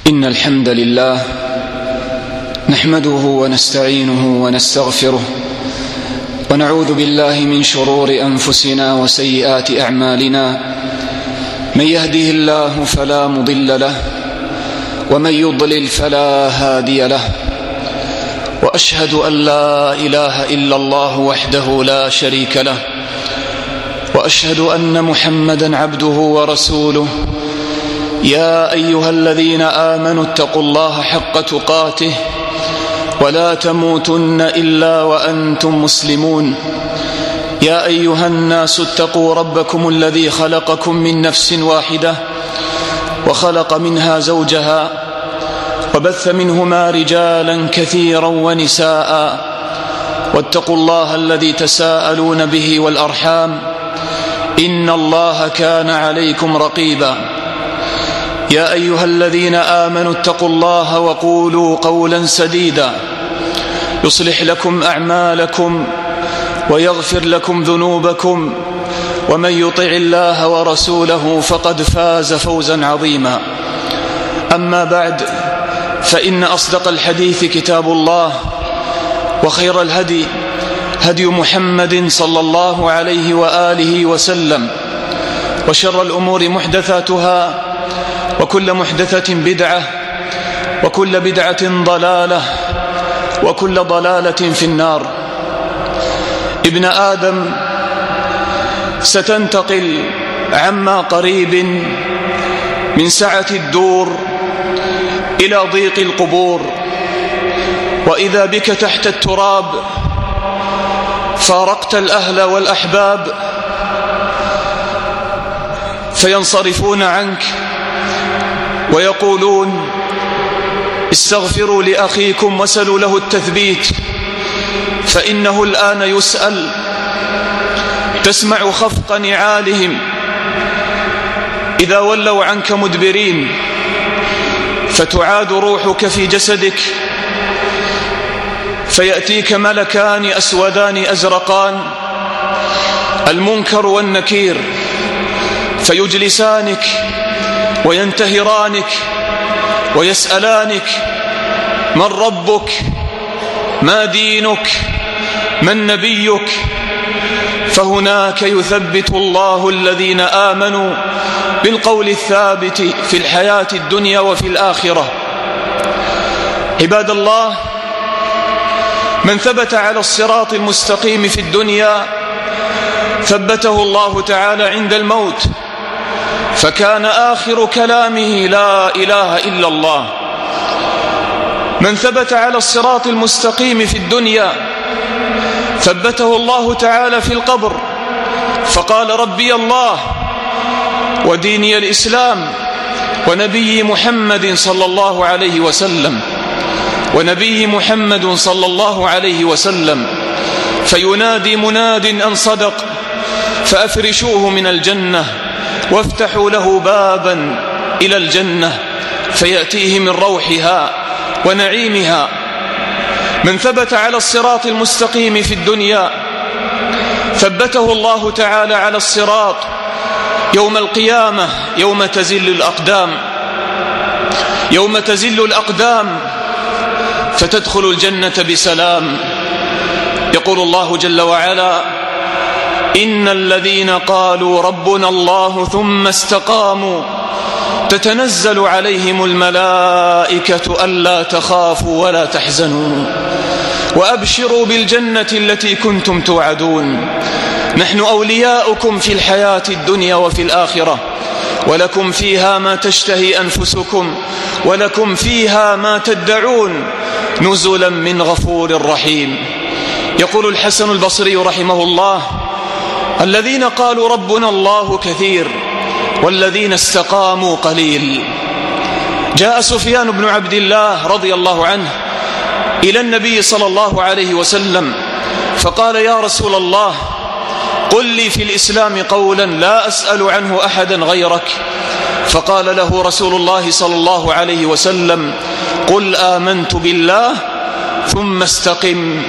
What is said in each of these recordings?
إن الحمد لله نحمده ونستعينه ونستغفره ونعوذ بالله من شرور أنفسنا وسيئات أعمالنا. من يهده الله فلا مضل له ومن يضلل فلا هادي له، وأشهد أن لا إله إلا الله وحده لا شريك له، وأشهد أن محمدا عبده ورسوله. يا أيها الذين آمنوا اتقوا الله حق تقاته ولا تموتن إلا وأنتم مسلمون. يا أيها الناس اتقوا ربكم الذي خلقكم من نفس واحدة وخلق منها زوجها وبث منهما رجالا كثيرا ونساء، واتقوا الله الذي تساءلون به والأرحام إن الله كان عليكم رقيبا. يا أيها الذين آمنوا اتقوا الله وقولوا قولا سديدا يصلح لكم أعمالكم ويغفر لكم ذنوبكم، ومن يطع الله ورسوله فقد فاز فوزا عظيما. أما بعد، فإن أصدق الحديث كتاب الله، وخير الهدي هدي محمد صلى الله عليه وآله وسلم، وشر الأمور محدثاتها، وكل محدثة بدعة، وكل بدعة ضلالة، وكل ضلالة في النار. ابن آدم، ستنتقل عما قريب من سعة الدور إلى ضيق القبور، وإذا بك تحت التراب فارقت الأهل والأحباب فينصرفون عنك ويقولون استغفروا لأخيكم وسلوا له التثبيت فإنه الآن يسأل. تسمع خفق نعالهم إذا ولوا عنك مدبرين، فتعاد روحك في جسدك، فيأتيك ملكان أسودان أزرقان، المنكر والنكير، فيجلسانك وينتهرانك ويسألانك من ربك، ما دينك، من نبيك. فهناك يثبت الله الذين آمنوا بالقول الثابت في الحياة الدنيا وفي الآخرة. عباد الله، من ثبت على الصراط المستقيم في الدنيا ثبته الله تعالى عند الموت، فكان آخر كلامه لا إله إلا الله. من ثبت على الصراط المستقيم في الدنيا ثبته الله تعالى في القبر، فقال ربي الله وديني الإسلام ونبي محمد صلى الله عليه وسلم، ونبي محمد صلى الله عليه وسلم. فينادي مناد أن صدق فأفرشوه من الجنة وافتحوا له بابا إلى الجنة فيأتيه من روحها ونعيمها. من ثبت على الصراط المستقيم في الدنيا ثبته الله تعالى على الصراط يوم القيامة، يوم تزل الأقدام، يوم تزل الأقدام فتدخل الجنة بسلام. يقول الله جل وعلا: إن الذين قالوا ربنا الله ثم استقاموا تتنزل عليهم الملائكة ألا تخافوا ولا تحزنوا وأبشروا بالجنة التي كنتم توعدون. نحن أولياؤكم في الحياة الدنيا وفي الآخرة، ولكم فيها ما تشتهي أنفسكم ولكم فيها ما تدعون نزلا من غفور رحيم. يقول الحسن البصري رحمه الله: الذين قالوا ربنا الله كثير والذين استقاموا قليل. جاء سفيان بن عبد الله رضي الله عنه إلى النبي صلى الله عليه وسلم فقال: يا رسول الله، قل لي في الإسلام قولا لا أسأل عنه أحدا غيرك. فقال له رسول الله صلى الله عليه وسلم: قل آمنت بالله ثم استقم.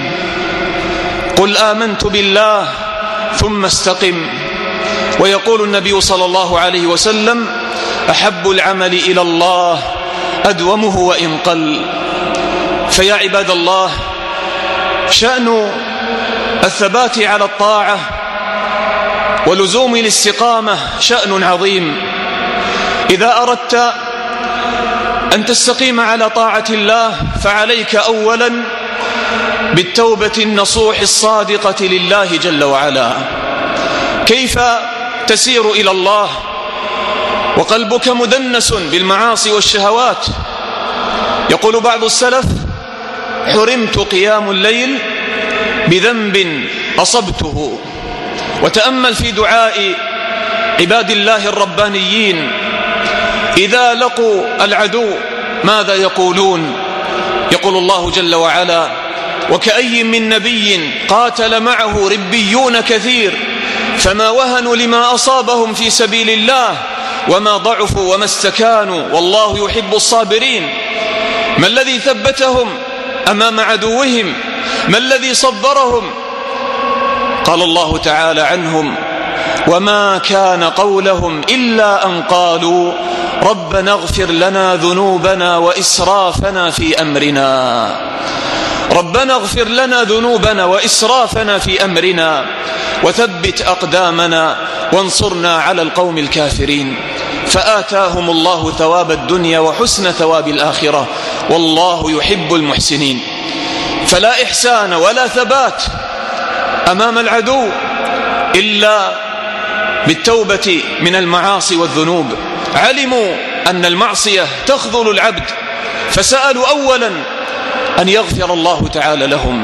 قل آمنت بالله ثم استقم. ويقول النبي صلى الله عليه وسلم: أحب العمل إلى الله أدومه وإن قل. فيا عباد الله، شأن الثبات على الطاعة ولزوم الاستقامة شأن عظيم. إذا أردت أن تستقيم على طاعة الله فعليك أولا بالتوبة النصوح الصادقة لله جل وعلا. كيف تسير إلى الله وقلبك مدنس بالمعاصي والشهوات؟ يقول بعض السلف: حرمت قيام الليل بذنب أصبته. وتأمل في دعاء عباد الله الربانيين إذا لقوا العدو ماذا يقولون؟ يقول الله جل وعلا: وكأي من نبي قاتل معه ربيون كثير فما وهنوا لما أصابهم في سبيل الله وما ضعفوا وما استكانوا والله يحب الصابرين. ما الذي ثبتهم أمام عدوهم؟ ما الذي صبرهم؟ قال الله تعالى عنهم: وما كان قولهم إلا أن قالوا ربنا اغفر لنا ذنوبنا وإسرافنا في أمرنا. ربنا اغفر لنا ذنوبنا وإسرافنا في أمرنا وثبت أقدامنا وانصرنا على القوم الكافرين. فآتاهم الله ثواب الدنيا وحسن ثواب الآخرة والله يحب المحسنين. فلا إحسان ولا ثبات أمام العدو إلا بالتوبة من المعاصي والذنوب. علموا أن المعصية تخذل العبد فسألوا أولا أن يغفر الله تعالى لهم.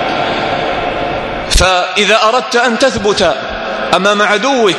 فإذا أردت أن تثبت أمام عدوك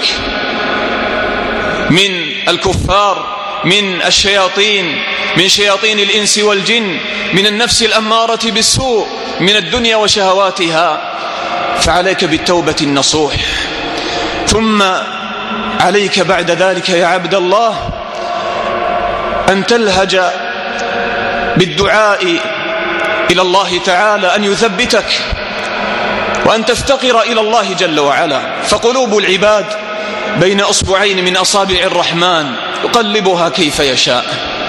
من الكفار، من الشياطين، من شياطين الإنس والجن، من النفس الأمارة بالسوء، من الدنيا وشهواتها، فعليك بالتوبة النصوح. ثم عليك بعد ذلك يا عبد الله أن تلهج بالدعاء إلى الله تعالى أن يثبتك وأن تفتقر إلى الله جل وعلا. فقلوب العباد بين أصبعين من أصابع الرحمن يقلبها كيف يشاء.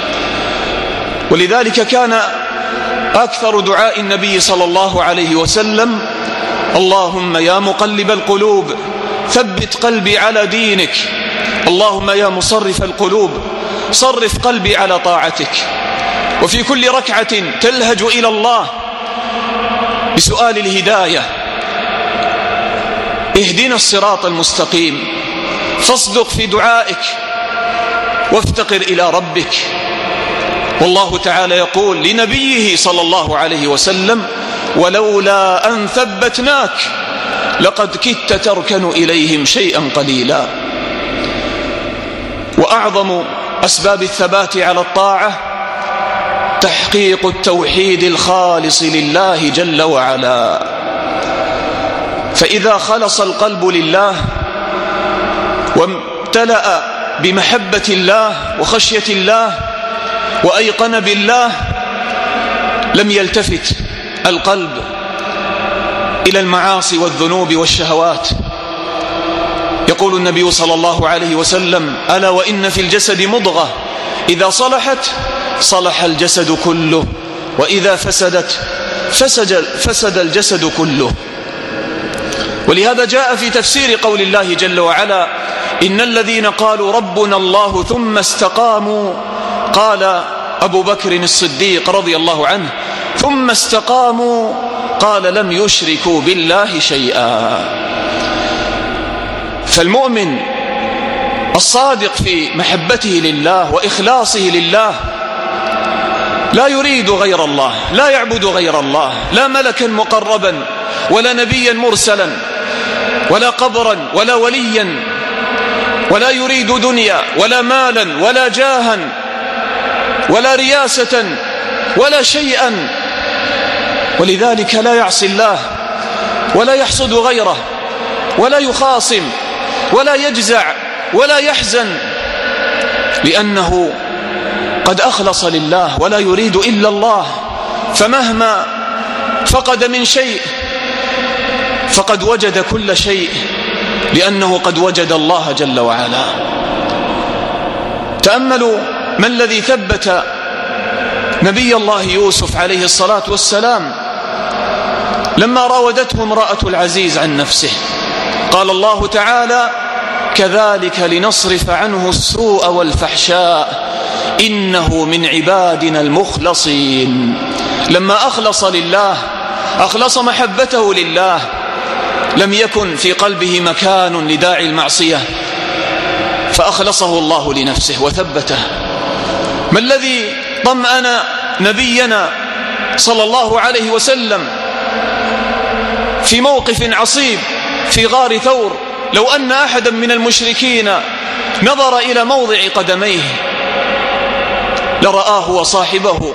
ولذلك كان أكثر دعاء النبي صلى الله عليه وسلم: اللهم يا مقلب القلوب ثبت قلبي على دينك، اللهم يا مصرف القلوب صرف قلبي على طاعتك. وفي كل ركعة تلهج إلى الله بسؤال الهداية: اهدنا الصراط المستقيم. فاصدق في دعائك وافتقر إلى ربك. والله تعالى يقول لنبيه صلى الله عليه وسلم: ولولا أن ثبتناك لقد كدت تركن إليهم شيئا قليلا. وأعظم أسباب الثبات على الطاعة تحقيق التوحيد الخالص لله جل وعلا. فإذا خلص القلب لله وامتلأ بمحبة الله وخشية الله وأيقن بالله لم يلتفت القلب إلى المعاصي والذنوب والشهوات. يقول النبي صلى الله عليه وسلم: ألا وإن في الجسد مضغة إذا صلحت صلح الجسد كله وإذا فسدت فسد الجسد كله. ولهذا جاء في تفسير قول الله جل وعلا: إن الذين قالوا ربنا الله ثم استقاموا، قال أبو بكر الصديق رضي الله عنه: ثم استقاموا قال لم يشركوا بالله شيئا. فالمؤمن الصادق في محبته لله وإخلاصه لله لا يريد غير الله، لا يعبد غير الله، لا ملكا مقربا ولا نبيا مرسلا ولا قبرا ولا وليا، ولا يريد دنيا ولا مالا ولا جاها ولا رياسة ولا شيئا. ولذلك لا يعصي الله ولا يحسد غيره ولا يخاصم ولا يجزع ولا يحزن، لأنه قد أخلص لله ولا يريد إلا الله. فمهما فقد من شيء فقد وجد كل شيء، لأنه قد وجد الله جل وعلا. تأملوا ما الذي ثبت نبي الله يوسف عليه الصلاة والسلام لما راودته امرأة العزيز عن نفسه قال الله تعالى: كذلك لنصرف عنه السوء والفحشاء إنه من عبادنا المخلصين. لما أخلص لله، أخلص محبته لله، لم يكن في قلبه مكان لداعي المعصية، فأخلصه الله لنفسه وثبته. ما الذي طمأن نبينا صلى الله عليه وسلم في موقف عصيب في غار ثور؟ لو أن أحدا من المشركين نظر إلى موضع قدميه لرآه وصاحبه.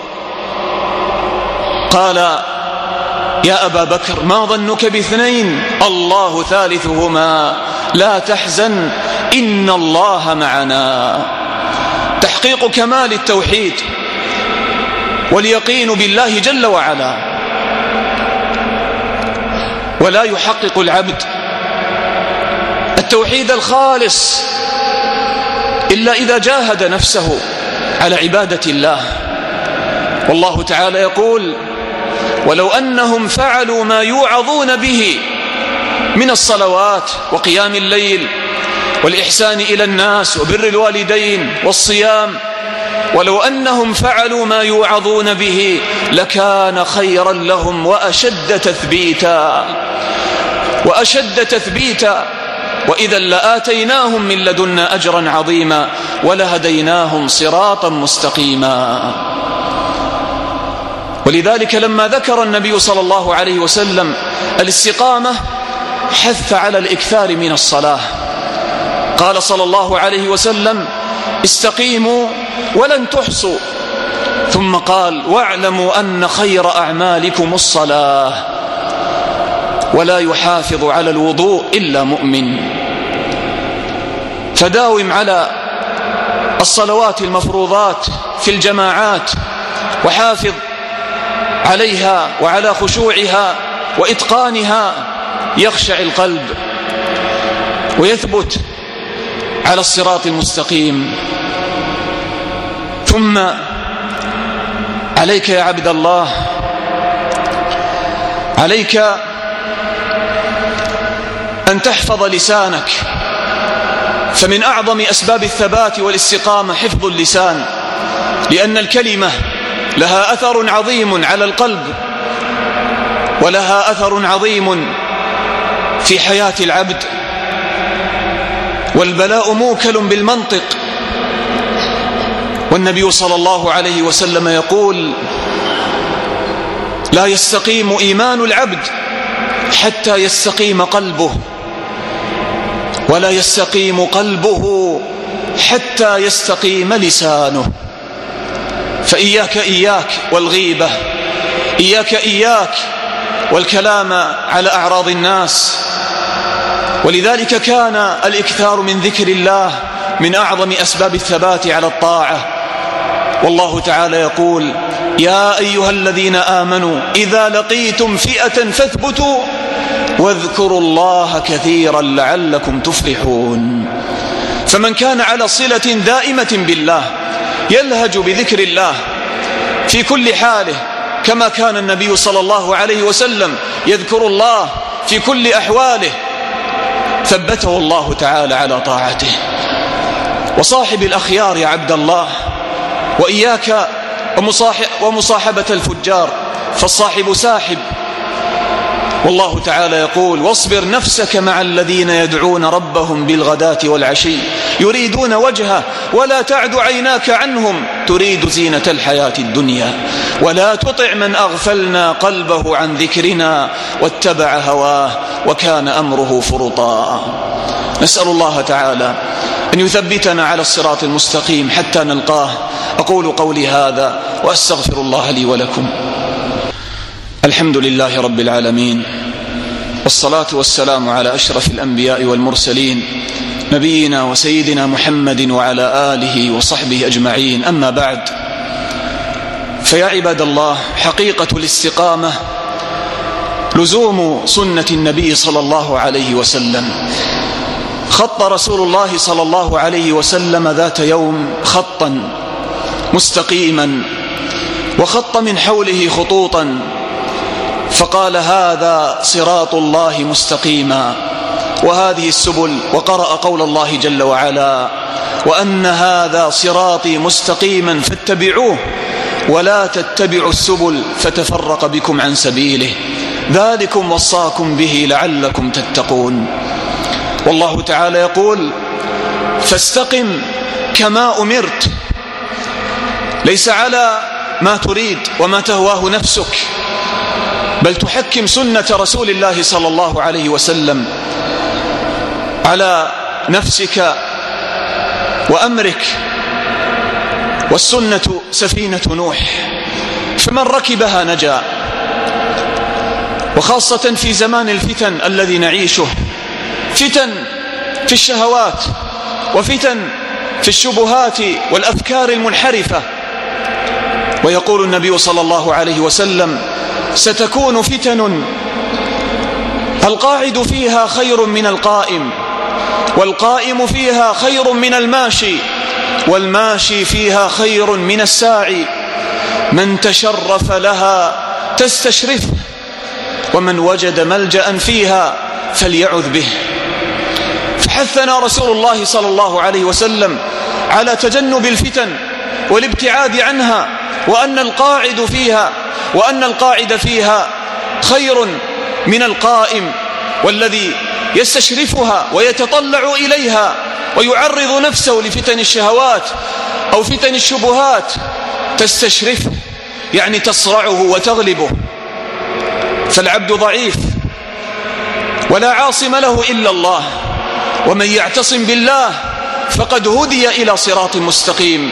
قال: يا أبا بكر ما ظنك باثنين الله ثالثهما لا تحزن إن الله معنا. تحقيق كمال التوحيد واليقين بالله جل وعلا. ولا يحقق العبد التوحيد الخالص إلا إذا جاهد نفسه على عبادة الله. والله تعالى يقول: ولو أنهم فعلوا ما يوعظون به من الصلوات وقيام الليل والإحسان إلى الناس وبر الوالدين والصيام، ولو أنهم فعلوا ما يوعظون به لكان خيرا لهم وأشد تثبيتا وإذا لآتيناهم من لدنا أجرا عظيما ولهديناهم صراطا مستقيما. ولذلك لما ذكر النبي صلى الله عليه وسلم الاستقامة حث على الإكثار من الصلاة. قال صلى الله عليه وسلم: استقيموا ولن تحصوا. ثم قال: واعلموا أن خير أعمالكم الصلاة ولا يحافظ على الوضوء إلا مؤمن. فداوم على الصلوات المفروضات في الجماعات وحافظ عليها وعلى خشوعها وإتقانها، يخشع القلب ويثبت على الصراط المستقيم. ثم عليك يا عبد الله، عليك أن تحفظ لسانك، فمن أعظم أسباب الثبات والاستقامة حفظ اللسان، لأن الكلمة لها أثر عظيم على القلب ولها أثر عظيم في حياة العبد. والبلاء موكل بالمنطق، والنبي صلى الله عليه وسلم يقول: لا يستقيم إيمان العبد حتى يستقيم قلبه، ولا يستقيم قلبه حتى يستقيم لسانه. فإياك والغيبة، إياك والكلام على أعراض الناس. ولذلك كان الإكثار من ذكر الله من أعظم أسباب الثبات على الطاعة. والله تعالى يقول: يا أيها الذين آمنوا إذا لقيتم فئة فاثبتوا واذكروا الله كثيرا لعلكم تفلحون. فمن كان على صلة دائمة بالله يلهج بذكر الله في كل حاله، كما كان النبي صلى الله عليه وسلم يذكر الله في كل أحواله، ثبته الله تعالى على طاعته. وصاحب الأخيار يا عبد الله، وإياك ومصاحبة الفجار، فالصاحب ساحب. والله تعالى يقول: واصبر نفسك مع الذين يدعون ربهم بالغداة والعشي يريدون وجهه ولا تعد عيناك عنهم تريد زينة الحياة الدنيا ولا تطع من أغفلنا قلبه عن ذكرنا واتبع هواه وكان أمره فرطا. نسأل الله تعالى أن يثبتنا على الصراط المستقيم حتى نلقاه. أقول قولي هذا وأستغفر الله لي ولكم. الحمد لله رب العالمين، والصلاة والسلام على أشرف الأنبياء والمرسلين نبينا وسيدنا محمد وعلى آله وصحبه أجمعين. أما بعد، فيا عباد الله، حقيقة الاستقامة لزوم سنة النبي صلى الله عليه وسلم. خط رسول الله صلى الله عليه وسلم ذات يوم خطا مستقيما وخط من حوله خطوطا فقال هذا صراط الله مستقيما وهذه السبل، وقرأ قول الله جل وعلا وأن هذا صراطي مستقيما فاتبعوه ولا تتبعوا السبل فتفرق بكم عن سبيله ذلكم وصاكم به لعلكم تتقون. والله تعالى يقول فاستقم كما أمرت، ليس على ما تريد وما تهواه نفسك، بل تحكم سنة رسول الله صلى الله عليه وسلم على نفسك وأمرك. والسنة سفينة نوح، فمن ركبها نجا، وخاصة في زمان الفتن الذي نعيشه، فتن في الشهوات وفتن في الشبهات والأفكار المنحرفة. ويقول النبي صلى الله عليه وسلم ستكون فتن القاعد فيها خير من القائم، والقائم فيها خير من الماشي، والماشي فيها خير من الساعي، من تشرف لها تستشرفه، ومن وجد ملجأ فيها فليعذ به. فحثنا رسول الله صلى الله عليه وسلم على تجنب الفتن والابتعاد عنها، وأن القاعد فيها خير من القائم، والذي يستشرفها ويتطلع إليها ويعرض نفسه لفتن الشهوات أو فتن الشبهات تستشرفه، يعني تصرعه وتغلبه. فالعبد ضعيف ولا عاصم له إلا الله، ومن يعتصم بالله فقد هدي إلى صراط مستقيم.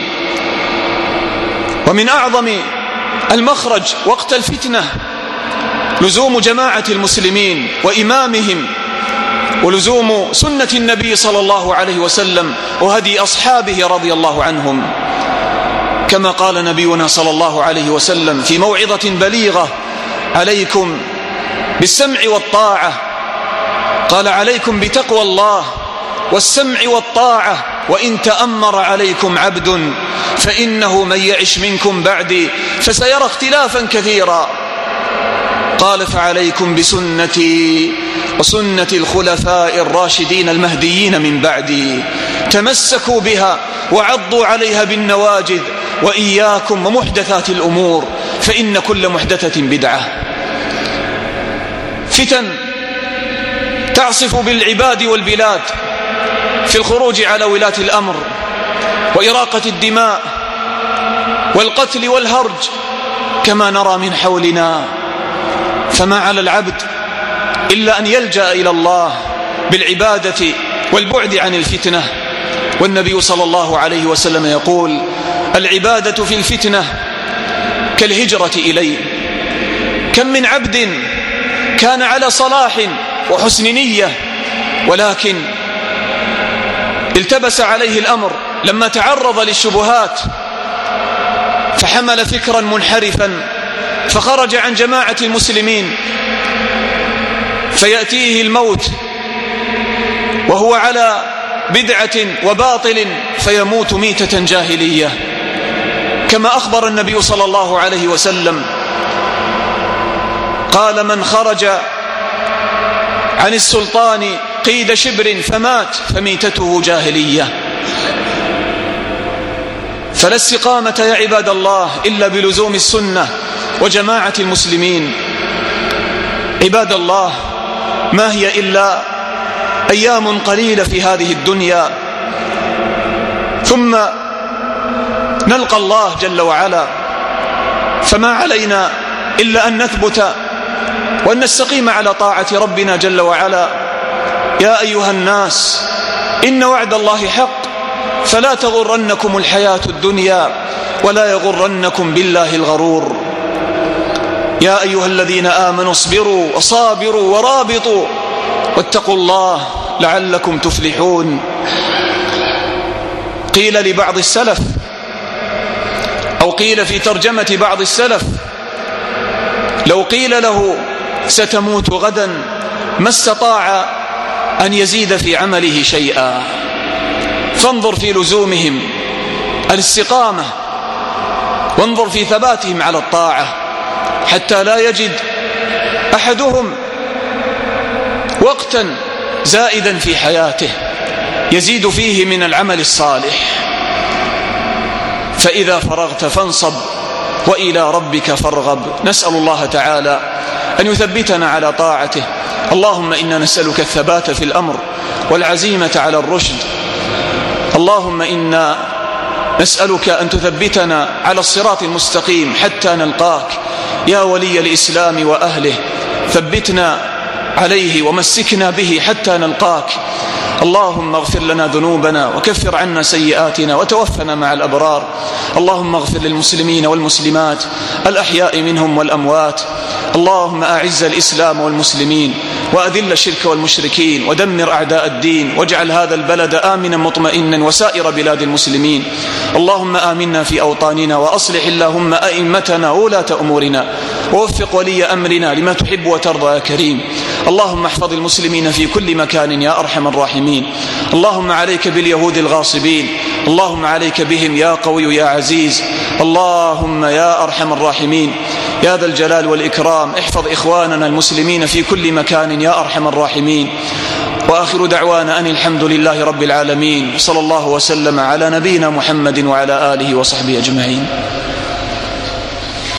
ومن أعظم المخرج وقت الفتنة لزوم جماعة المسلمين وإمامهم، ولزوم سنة النبي صلى الله عليه وسلم وهدي أصحابه رضي الله عنهم، كما قال نبينا صلى الله عليه وسلم في موعظة بليغة عليكم بالسمع والطاعة، قال عليكم بتقوى الله والسمع والطاعة وإن تأمر عليكم عبد فإنه من يعش منكم بعدي فسيرى اختلافا كثيرا. قال فعليكم بسنتي وسنة الخلفاء الراشدين المهديين من بعدي، تمسكوا بها وعضوا عليها بالنواجذ، وإياكم ومحدثات الأمور فإن كل محدثة بدعة. فتن تعصف بالعباد والبلاد في الخروج على ولاة الأمر وإراقة الدماء والقتل والهرج كما نرى من حولنا، فما على العبد إلا أن يلجأ إلى الله بالعبادة والبعد عن الفتنة. والنبي صلى الله عليه وسلم يقول العبادة في الفتنة كالهجرة إليه. كم من عبد كان على صلاح وحسن نية، ولكن التبس عليه الأمر لما تعرض للشبهات فحمل فكرا منحرفا فخرج عن جماعة المسلمين، فيأتيه الموت وهو على بدعة وباطل فيموت ميتة جاهلية، كما أخبر النبي صلى الله عليه وسلم قال من خرج عن السلطان قيد شبر فمات فميتته جاهلية. فلا استقامة يا عباد الله إلا بلزوم السنة وجماعة المسلمين. عباد الله، ما هي إلا أيام قليلة في هذه الدنيا ثم نلقى الله جل وعلا، فما علينا إلا أن نثبت وأن نستقيم على طاعة ربنا جل وعلا. يا أيها الناس إن وعد الله حق فلا تغرنكم الحياة الدنيا ولا يغرنكم بالله الغرور. يا أيها الذين آمنوا اصبروا وصابروا ورابطوا واتقوا الله لعلكم تفلحون. قيل لبعض السلف أو قيل في ترجمة بعض السلف لو قيل له ستموت غدا ما استطاع أن يزيد في عمله شيئا. فانظر في لزومهم الاستقامة وانظر في ثباتهم على الطاعة حتى لا يجد أحدهم وقتا زائدا في حياته يزيد فيه من العمل الصالح. فإذا فرغت فانصب وإلى ربك فارغب. نسأل الله تعالى أن يثبتنا على طاعته. اللهم إنا نسألك الثبات في الأمر والعزيمة على الرشد. اللهم إنا نسألك أن تثبتنا على الصراط المستقيم حتى نلقاك يا ولي الإسلام وأهله. ثبتنا عليه ومسكنا به حتى نلقاك. اللهم اغفر لنا ذنوبنا وكفر عنا سيئاتنا وتوفنا مع الأبرار. اللهم اغفر للمسلمين والمسلمات الأحياء منهم والأموات. اللهم أعز الإسلام والمسلمين وأذل الشرك والمشركين ودمر أعداء الدين واجعل هذا البلد آمنا مطمئنا وسائر بلاد المسلمين. اللهم آمنا في أوطاننا وأصلح اللهم أئمتنا وولاة أمورنا ووفق ولي أمرنا لما تحب وترضى يا كريم. اللهم احفظ المسلمين في كل مكان يا أرحم الراحمين. اللهم عليك باليهود الغاصبين. اللهم عليك بهم يا قوي يا عزيز. اللهم يا أرحم الراحمين يا ذا الجلال والإكرام احفظ إخواننا المسلمين في كل مكان يا أرحم الراحمين. وآخر دعوانا أن الحمد لله رب العالمين. صلى الله وسلم على نبينا محمد وعلى آله وصحبه أجمعين.